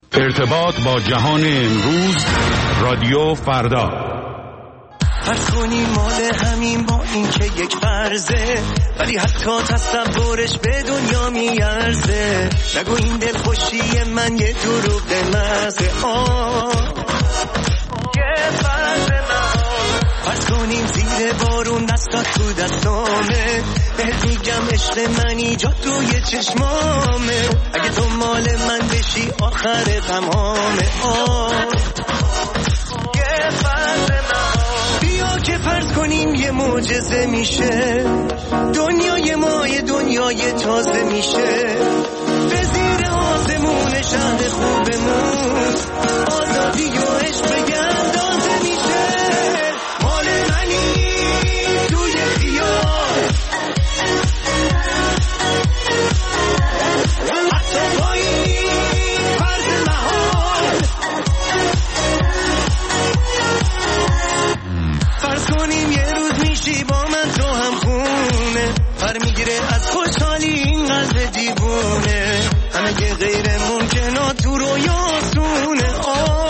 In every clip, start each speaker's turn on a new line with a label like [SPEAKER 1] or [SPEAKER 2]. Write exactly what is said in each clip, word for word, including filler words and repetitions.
[SPEAKER 1] ارتباط با جهان امروز، رادیو فردا.
[SPEAKER 2] فرض کنیم مال همین با این که یک فرضه، ولی حتی تصورش به دنیا میارزه. نگو این دل خوشی من یه دروغ محضه. آه یه فرض نهان. فرض کنیم زیر بارون دستات تو دستامه، بهت میگم عشق منی جا توی چشمامه. اگه تو مال من بشی آخر تمامه. آه یه فرض نهان. بیا که فرض کنیم یه معجزه میشه، دنیای ما یه دنیای تازه میشه. به زیر آسمون شهر خوبمون آزادی و عشق به اندازه میشه. مال منی توی خیال، حتی با این فرض محال. فرض کنیم یه روز میشی با من تو هم خونه، پر میگیره از خوشحالی این قلب دیوونه. همه که غیر ممکنات تو رویاسونه. آه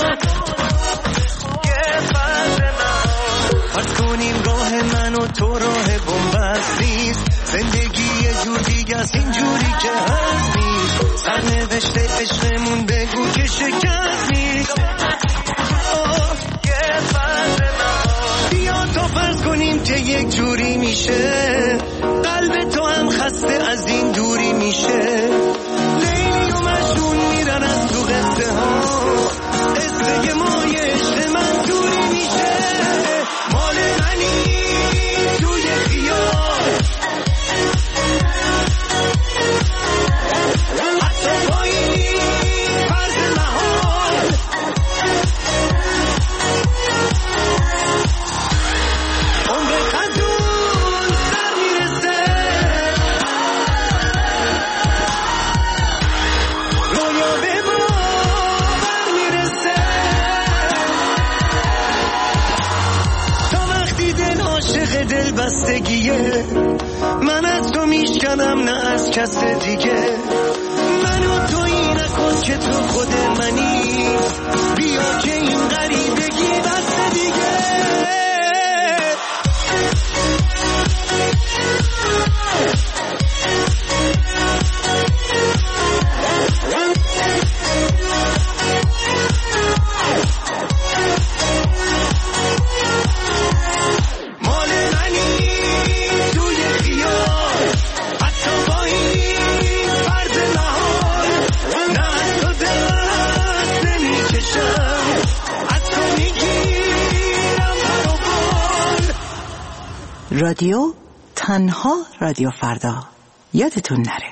[SPEAKER 2] یه فرض نهان. فرض کنیم راه من و تو راه بنبست نیست، زندگی یه جور دیگه است اینجوری که هست نیست. سرنوشت عشقمون بگو که شکست نیست. آه یه فرض نهان. بیا تا فرض کنیم که یک جوری میشه، قلب تو هم خسته از این دوری میشه. لیلی و مجنون میرن از تو قصه ها، قصه ما یه عشق منظوری میشه. مال منی توی خیال، حتی با این فرض محال. عمر قدون سر میرسه، رویا به باور میرسه. تا وقتی دل عاشق دل بستگیه، من از تو میشکنم نه از کس دیگه. منو تویی نکن که تو خود منی، بیا که این غریبگی بس دیگه. مال منی توی خیال، حتی با این فرض نهان. نه از تو دست نمیکشم، از تو میگیرم پر و بال.
[SPEAKER 3] رادیو تنها رادیو فردا، یادتون نره.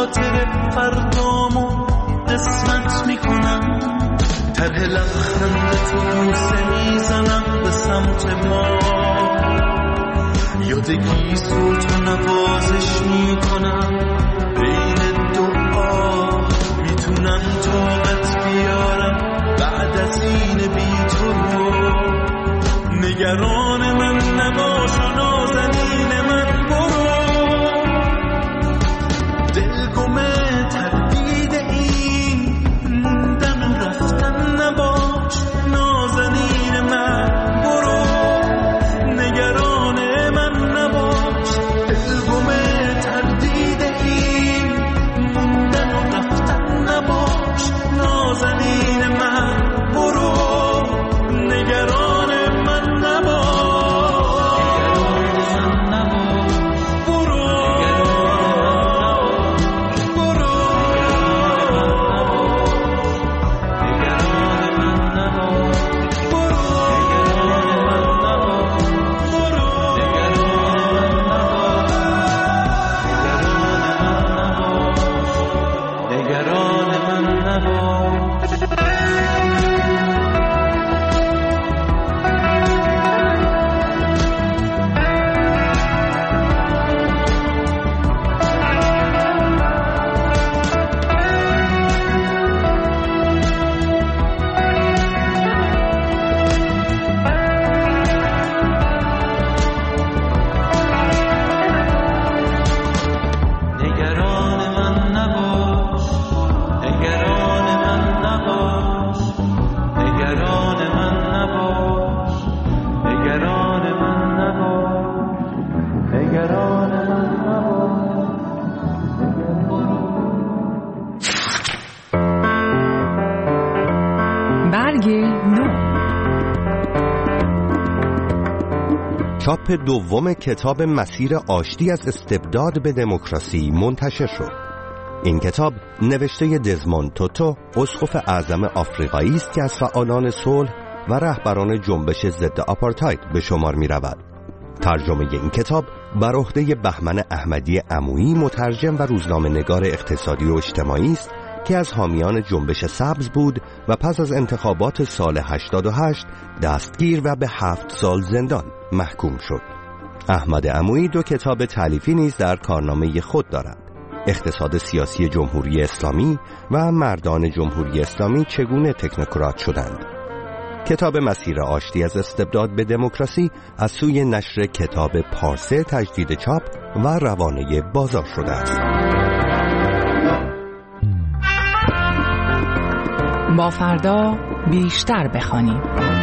[SPEAKER 4] خاطر فردامو قسمت میکنم طرح لبخند تو بوسه میزنم به سمت ما یادگی صوت و نوازش میکنم بین دعا میتونم طاقت بیارم بعد از این بی تو رو نگران من نباش و نازنین من برو دلگمه تردید این موندن و رفتن نباش نازنین من برو نگران من نباش دلگمه تردید این موندن و رفتن نباش نازنین من برو نگران من نباش
[SPEAKER 5] چاپ دوم کتاب مسیر آشتی از استبداد به دموکراسی منتشر شد. این کتاب نوشته دزموند توتو، اسقف اعظم آفریقایی است که از فعالان صلح و رهبران جنبش ضد آپارتاید به شمار می رود. ترجمه این کتاب بر عهده بهمن احمدی عمویی، مترجم و روزنامه نگار اقتصادی و اجتماعی است که از حامیان جنبش سبز بود و پس از انتخابات سال هشتاد و هشت دستگیر و به هفت سال زندان محکوم شد. احمد عمویی دو کتاب تالیفی نیز در کارنامه خود دارد: اقتصاد سیاسی جمهوری اسلامی و مردان جمهوری اسلامی چگونه تکنوکرات شدند. کتاب مسیر آشتی از استبداد به دموکراسی از سوی نشر کتاب پارسه تجدید چاپ و روانه بازار شده است.
[SPEAKER 6] با فردا بیشتر بخوانیم.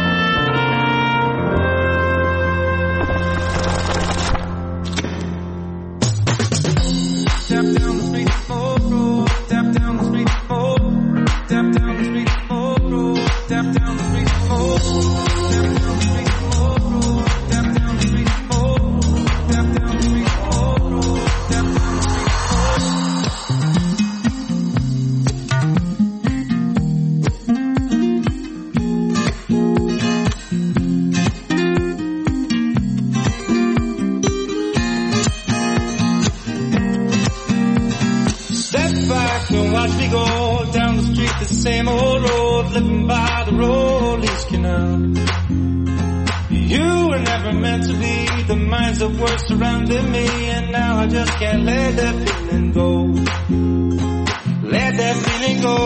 [SPEAKER 4] Watch me go down the street, the same old road, living by the Rollies Canal. You were never meant to be the minds that were surrounding me, and now I just can't let that feeling go. Let that feeling go.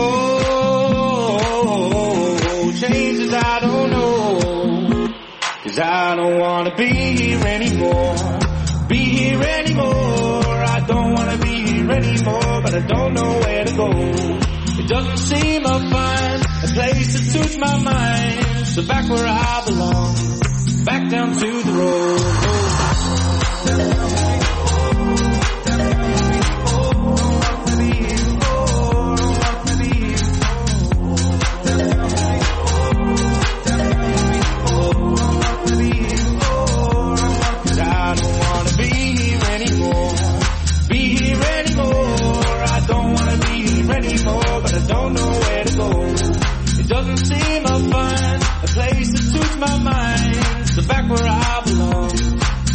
[SPEAKER 4] Changes I don't know, 'cause I don't wanna be here anymore. Be here anymore. I don't wanna be here anymore, but I don't know where to go. It doesn't seem I'll find a place that suits my mind. So back where I belong, back down to the road. But I don't know where to go. It doesn't seem I'll find a place that suits my mind. So back where I belong,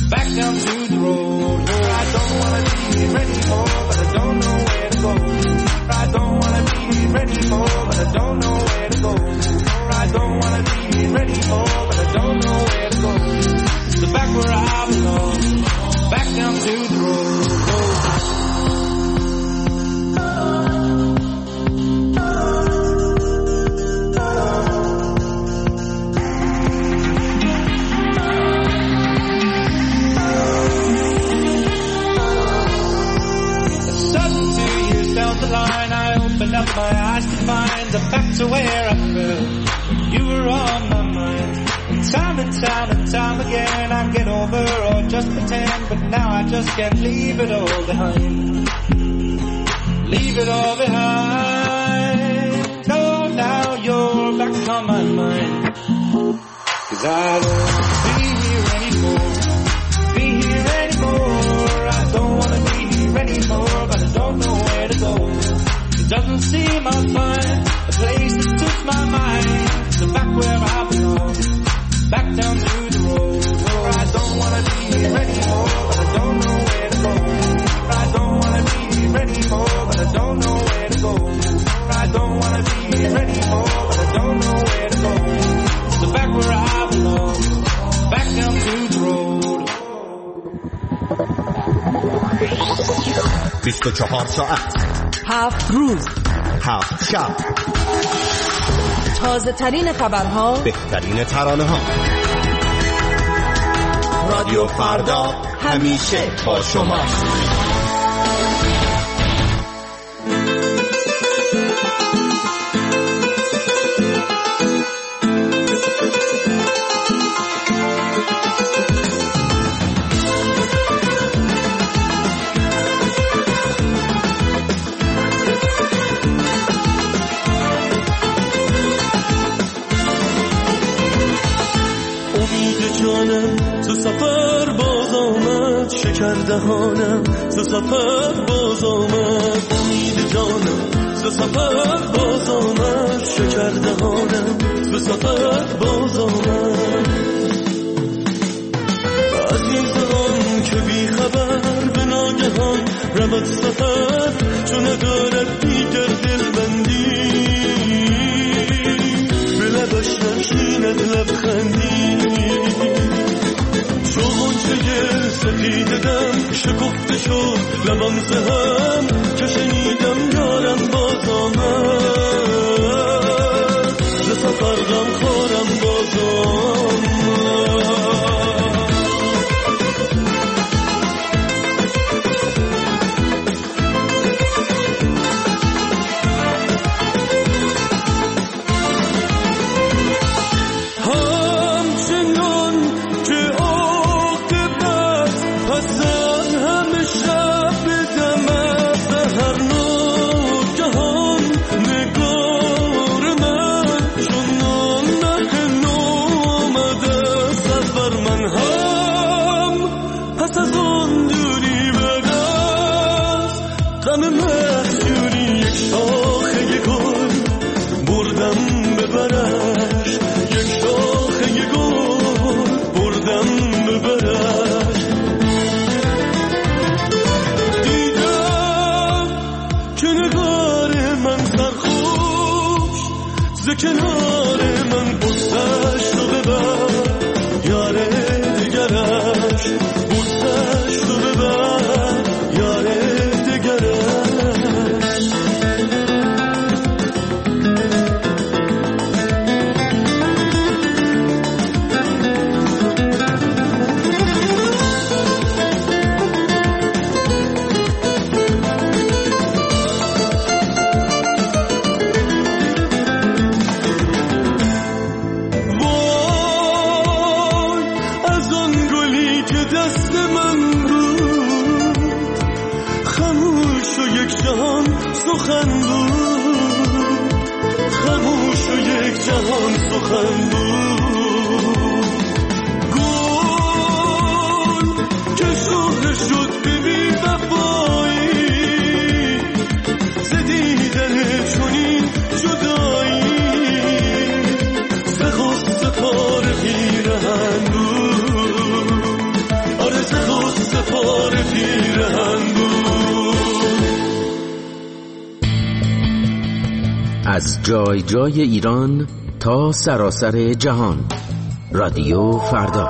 [SPEAKER 4] don't know where to go. I don't wanna be here anymore, but I don't know where to go. So back where I belong, back down to the road. Up my eyes to find the back to where I fell. You were on my mind, and time and time and time again I get over or just pretend, but now I just can't leave it all behind. Leave it all behind. Oh, now you're back on my mind. 'Cause I don't wanna be here anymore, be here anymore. I don't wanna be here anymore, but I don't know where to go. Doesn't seem I'll find a place that suits my mind. So back where I belong, back down to the road. Where I don't wanna be here anymore, but I don't know where to go. I don't wanna be here anymore, but I don't know where to go. I don't wanna be here anymore, but I don't know where to go. So back where I belong, back down to the road.
[SPEAKER 5] بیست و چهار ساعت،
[SPEAKER 6] هفت روز،
[SPEAKER 5] هفت شب،
[SPEAKER 6] تازه ترین خبرها،
[SPEAKER 5] بهترین ترانه ها. رادیو فردا همیشه با شماست.
[SPEAKER 2] تو سفر باز آمد، شکر دهانم ز سفر باز آمد. امید جانم ز سفر باز آمد، شکر دهانم ز سفر باز آمد. عزیزان که بی خبر به ناگهان رود سفر، چون ندارد دیگر دلبندی، به لبش نشیند لبخندی. چه سپید دم شکفته شد لبم زهم، که شنیدم یارم باز آمد، ز سفر غم خورم باز کنار من بوسش رو ببر، یار دیگرش بوسش رو ببر، یار دیگرش. سخن بود خاموش و یک جهان سخن بود، گل که شهر شد به بی وفایی، ز دیدن چنین جدایی، ز غصه پاره پیرهن بود، آره ز غصه پاره پیرهن بود.
[SPEAKER 7] از جای جای ایران تا سراسر جهان. رادیو فردا.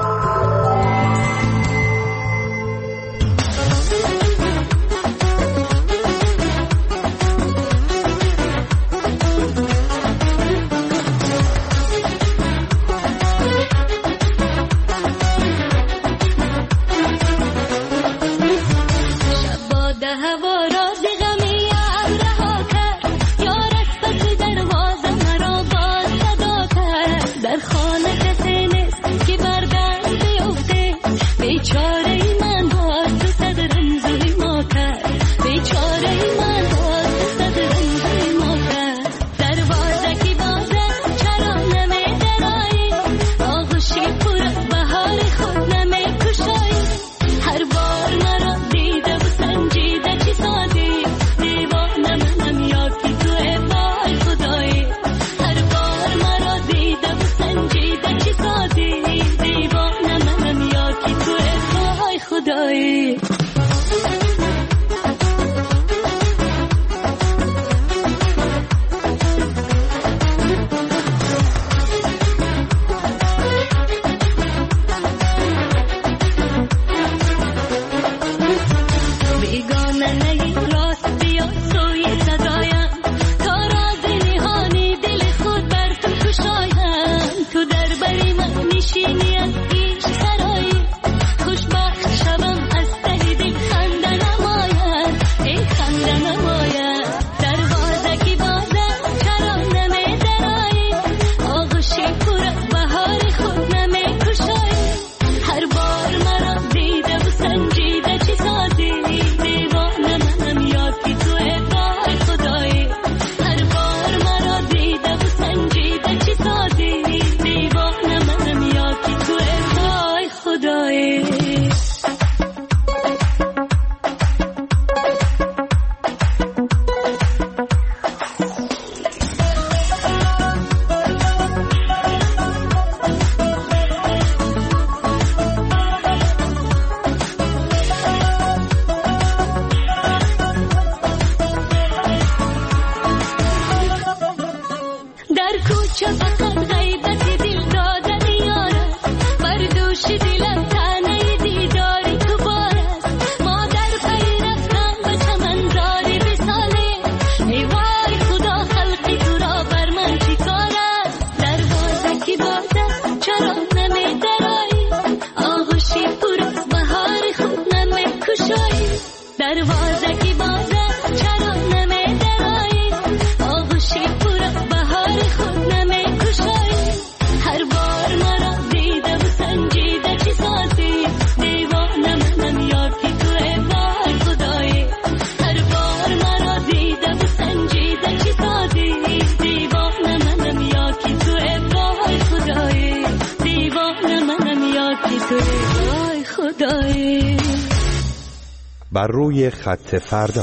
[SPEAKER 5] بر روی خط فردا.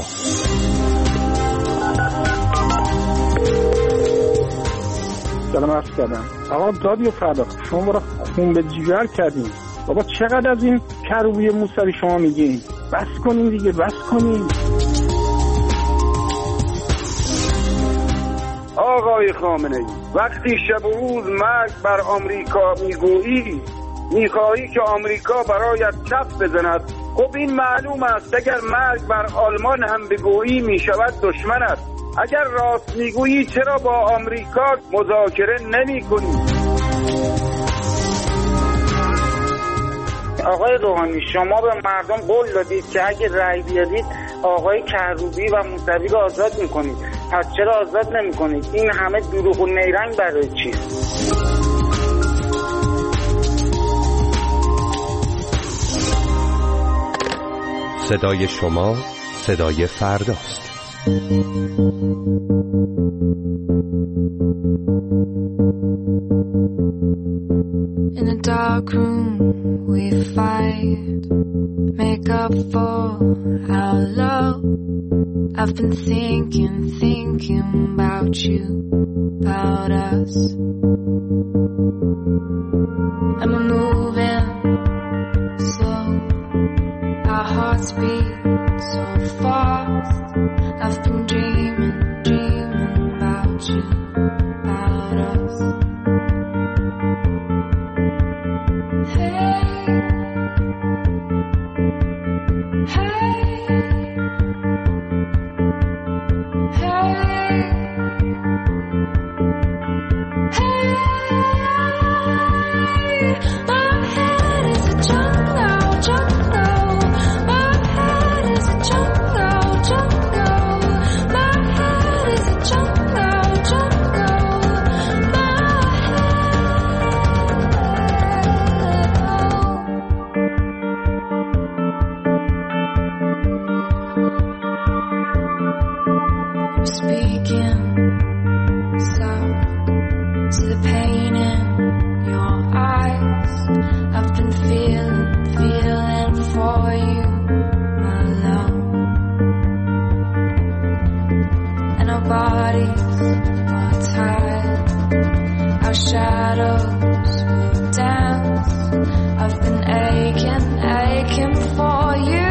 [SPEAKER 8] سلام عرض کردم. آقا رادیو فردا شما برای خون به جگر کردین. بابا چقدر از این کروبی موسوی شما میگین؟ بس کنین دیگه، بس کنین.
[SPEAKER 9] آقای خامنه‌ای، وقتی شب و روز مرگ بر آمریکا میگویی، میخواهی که آمریکا برایت کف بزند. خب این معلوم است اگر مرگ بر آلمان هم بگویی میشود دشمنت. اگر راست میگویی چرا با آمریکا مذاکره نمی کنی؟
[SPEAKER 10] آقای روحانی، شما به مردم قول دادید که اگر رأی بیارید آقای کروبی و موسوی رو آزاد میکنید. پس چرا آزاد نمیکنید؟ این همه دروغ و نیرنگ برای چیست؟
[SPEAKER 5] صدای شما صدای فرداست.
[SPEAKER 11] In a dark room we fight, make up for our love. I've been thinking, thinking about you, about us. And we're moving slow, our hearts beat so fast. I've been dreaming, dreaming about you. speaking soft to the pain in your eyes. I've been feeling, feeling for you, my love. And our bodies are tied, our shadows will dance. I've been aching, aching for you.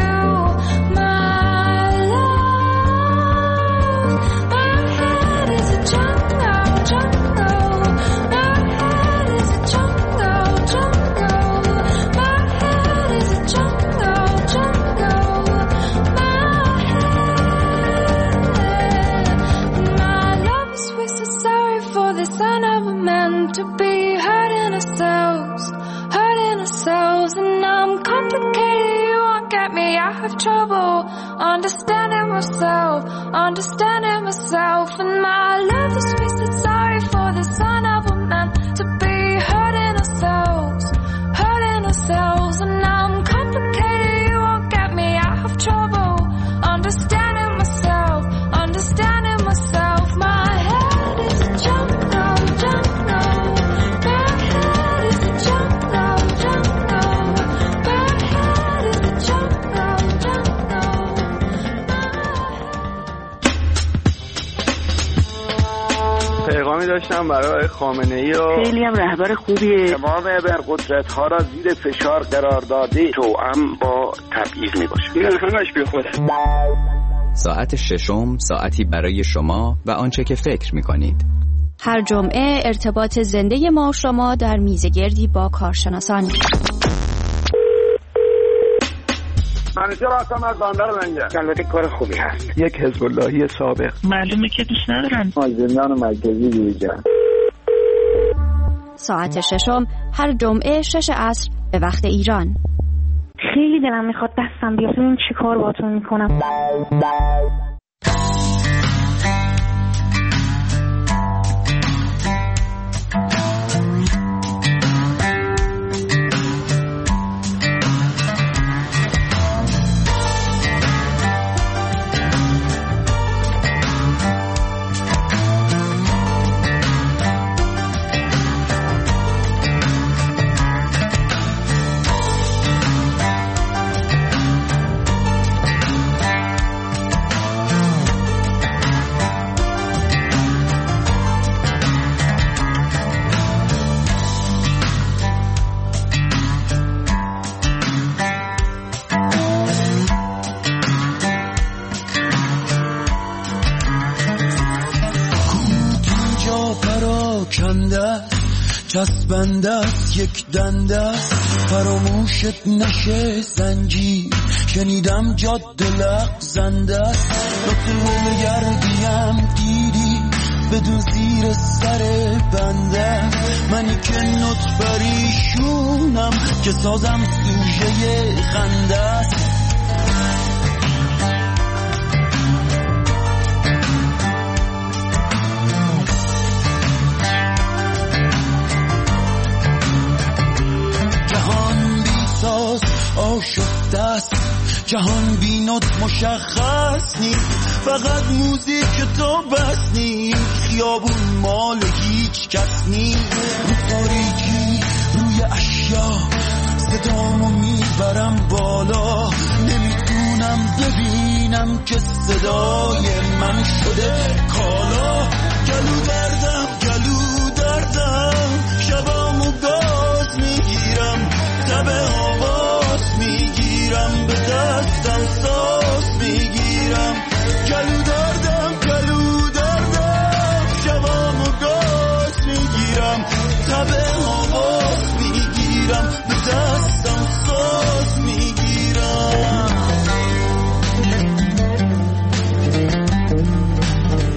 [SPEAKER 11] To be hurting ourselves, hurting ourselves, and I'm complicated. You won't get me. I have trouble understanding myself, understanding myself, and my love is wasted. Sorry for the sign of a man to be hurting ourselves, hurting ourselves, and I'm complicated. You won't get me. I have trouble understanding myself, understanding myself. My head is a jungle, jungle.
[SPEAKER 9] پیغامی داشتم برای خامنه‌ای و
[SPEAKER 8] خیلی هم رهبر خوبیه.
[SPEAKER 9] تمام ابرقدرت ها را زیر فشار قرار داده توأم با تبعیض میباشه. این همش بی خوده.
[SPEAKER 12] ساعت ششم ساعتی برای شما و آنچه که فکر میکنید.
[SPEAKER 13] هر جمعه ارتباط زنده ما و شما در میزگردی با کارشناسان.
[SPEAKER 9] منیجر هستم از بندر لنگر. البته کار خوبی هست.
[SPEAKER 8] یک حزب اللهی سابق.
[SPEAKER 6] معلومه که دوست ندارن.
[SPEAKER 8] از زندان مرکزی بیرون.
[SPEAKER 13] ساعت ششم هر جمعه شش عصر به وقت ایران.
[SPEAKER 14] خیلی دلم میخواد دستم بیاد. این چی کار باهاتون میکنم؟
[SPEAKER 15] چسبنده است یک دنده است فراموشت نشه زنجیر شنیدم جاده لغزنده است لطفه گردیم دیدی بدون زیر سر بنده منی که نط پریشونم که سازم سوژه خنده است آشفته است جهان بینات مشخص نیست فقط موزیک تو بس نیست خیابون مال هیچ کس نیست رو تاریکی روی اشیا صدامو میبرم بالا نمیتونم ببینم که صدای من شده کالا گلو دردم گلو دردم شبامو گاز میگیرم تب آواز میگیرم به دستم ساز میگیرم گلو دردم گلو دردم شبامو گاز میگیرم تب آواز میگیرم به دستم ساز میگیرم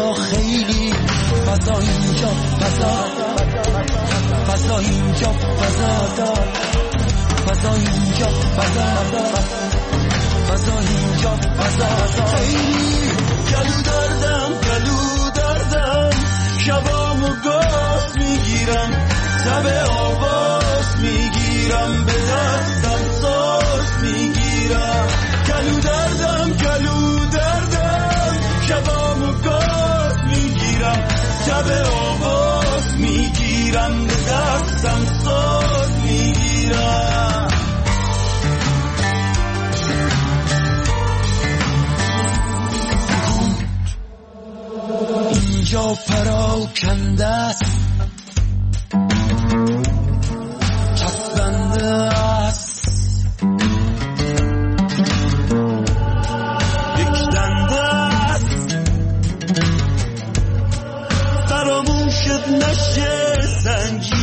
[SPEAKER 15] فضا خیلی فضا اینجا فضا فضا اینجا فضا فضا اینجا فضا فضا اینجا فضا خیلی گلو دردم گلو دردم شبامو گاز میگیرم شب آواز میگیرم به دستم ساز میگیرم گلو دردم گلو دردم شبامو گاز میگیرم شب آواز میگیرم به دستم ساز میگیرم اینجا پراکنده است چسبنده است یک دنده است فراموشت نشه سنگی